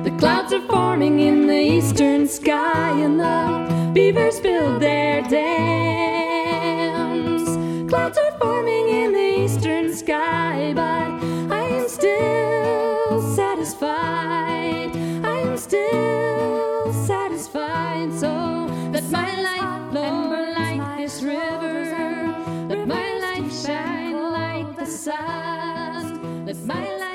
The clouds are forming in the eastern sky, and the beavers build their dams. Clouds are forming in the eastern sky, but I am still satisfied. I am still satisfied. So let my light flow like this river. Let my light shine like the sun. Let my light